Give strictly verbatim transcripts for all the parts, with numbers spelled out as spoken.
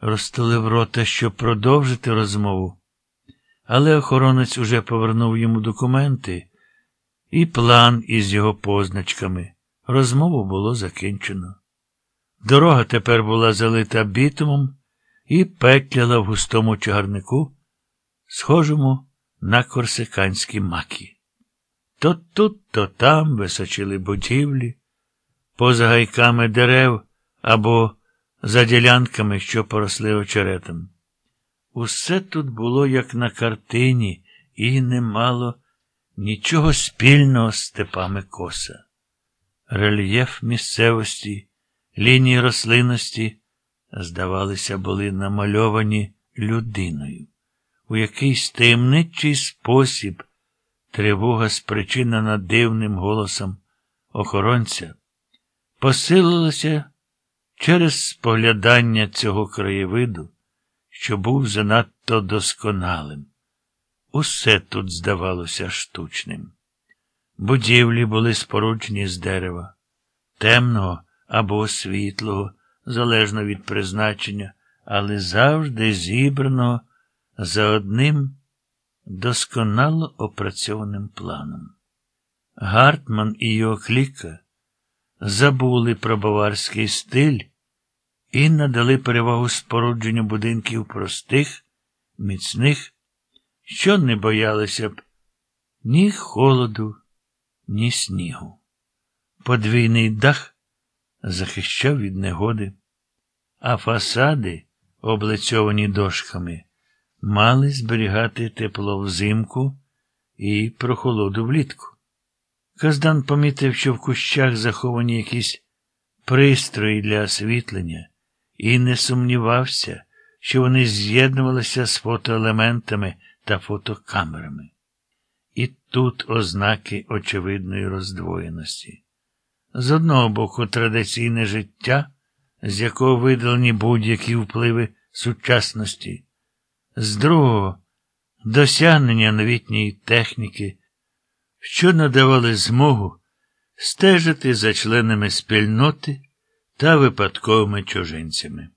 розтулив рота, щоб продовжити розмову, але охоронець уже повернув йому документи і план із його позначками. Розмову було закінчено. Дорога тепер була залита бітумом і петляла в густому чагарнику, схожому на корсиканські маки. То тут, то там височили будівлі, поза гайками дерев або за ділянками, що поросли очеретом. Усе тут було, як на картині, і не мало нічого спільного з степами Коса. Рельєф місцевості, лінії рослинності, здавалося, були намальовані людиною. У якийсь таємничий спосіб тривога, спричинена дивним голосом охоронця, посилилася через споглядання цього краєвиду, що був занадто досконалим. Усе тут здавалося штучним. Будівлі були споруджені з дерева, темного або світлого, залежно від призначення, але завжди зібраного за одним досконало опрацьованим планом. Гартман і його кліка забули про баварський стиль і надали перевагу спорудженню будинків простих, міцних, що не боялися б ні холоду, ні снігу. Подвійний дах захищав від негоди, а фасади, облицьовані дошками, мали зберігати тепло взимку і прохолоду влітку. Каздан помітив, що в кущах заховані якісь пристрої для освітлення, і не сумнівався, що вони з'єднувалися з фотоелементами та фотокамерами. І тут ознаки очевидної роздвоєності. З одного боку традиційне життя, з якого видалені будь-які впливи сучасності, з другого – досягнення новітньої техніки, що надавали змогу стежити за членами спільноти та випадковими чужинцями.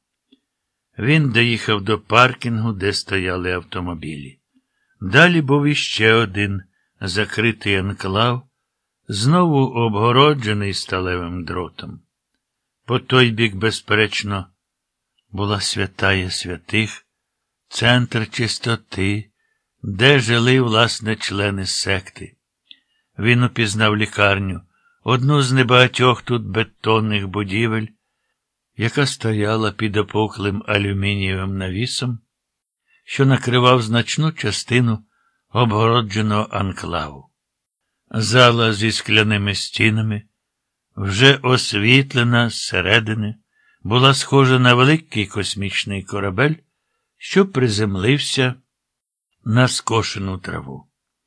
Він доїхав до паркінгу, де стояли автомобілі. Далі був іще один закритий анклав, знову обгороджений сталевим дротом. По той бік, безперечно, була святая святих, центр чистоти, де жили, власне, члени секти. Він упізнав лікарню, одну з небагатьох тут бетонних будівель, яка стояла під опуклим алюмінієвим навісом, що накривав значну частину обгородженого анклаву. Зала зі скляними стінами, вже освітлена зсередини, була схожа на великий космічний корабель, що приземлився на скошену траву.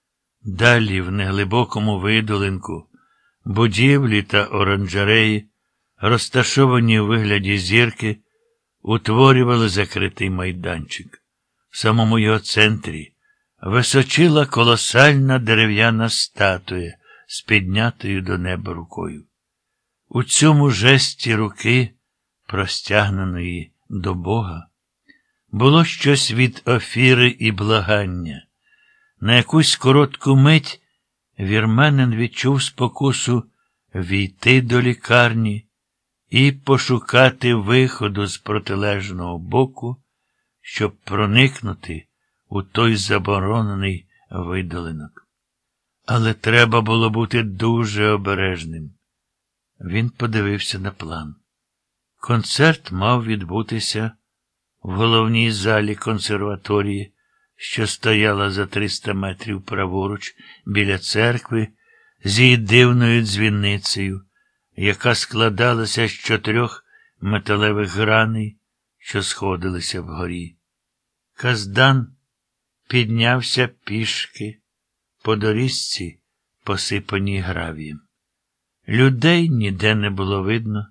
Далі, в неглибокому видолинку, будівлі та оранжереї, розташовані у вигляді зірки, утворювали закритий майданчик. В самому його центрі височила колосальна дерев'яна статуя з піднятою до неба рукою. У цьому жесті руки, простягненої до Бога, було щось від офіри і благання. На якусь коротку мить вірменин відчув спокусу війти до лікарні і пошукати виходу з протилежного боку, щоб проникнути у той заборонений видолинок. Але треба було бути дуже обережним. Він подивився на план. Концерт мав відбутися в головній залі консерваторії, що стояла за триста метрів праворуч біля церкви з її дивною дзвіницею, яка складалася з чотирьох металевих граней, що сходилися вгорі. Каздан піднявся пішки по доріжці, посипаній гравієм. Людей ніде не було видно.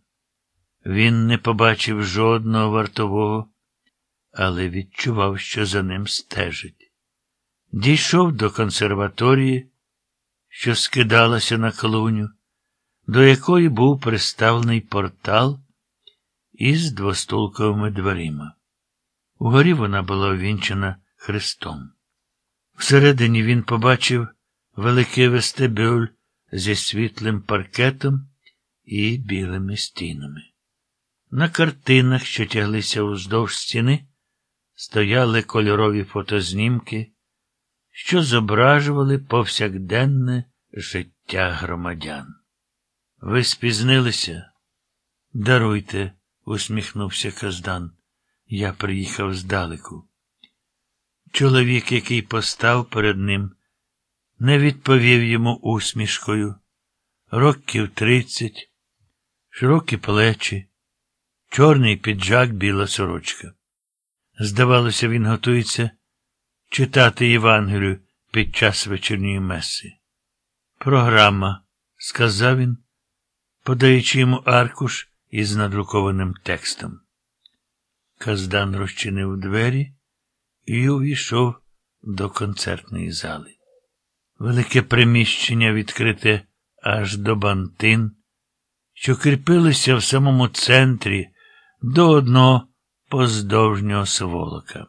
Він не побачив жодного вартового, але відчував, що за ним стежить. Дійшов до консерваторії, що скидалася на клуню, до якої був приставлений портал із двостулковими дверима. Угорі вона була увінчена хрестом. Всередині він побачив великий вестибюль зі світлим паркетом і білими стінами. На картинах, що тяглися уздовж стіни, стояли кольорові фотознімки, що зображували повсякденне життя громадян. Ви спізнилися? Даруйте, усміхнувся Каздан. Я приїхав здалеку. Чоловік, який постав перед ним, не відповів йому усмішкою. Років тридцять, широкі плечі, чорний піджак, біла сорочка. Здавалося, він готується читати Євангелію під час вечірньої меси. Програма, сказав він, подаючи йому аркуш із надрукованим текстом. Каздан розчинив двері і увійшов до концертної зали. Велике приміщення відкрите аж до бантин, що кріпилися в самому центрі до одного поздовжнього сволока.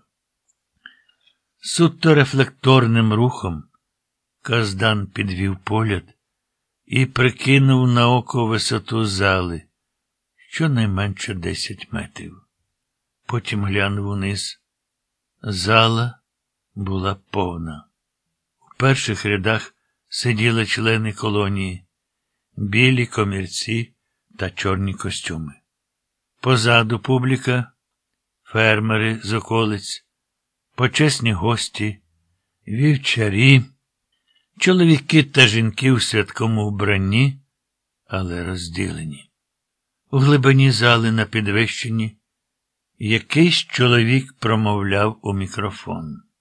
Суто рефлекторним рухом Каздан підвів погляд і прикинув на око висоту зали, щонайменше десять метрів. Потім глянув униз. Зала була повна. У перших рядах сиділи члени колонії, білі комірці та чорні костюми. Позаду публіка, фермери з околиць, почесні гості, вівчарі, чоловіки та жінки у святковому вбранні, але розділені. У глибині зали на підвищенні якийсь чоловік промовляв у мікрофон.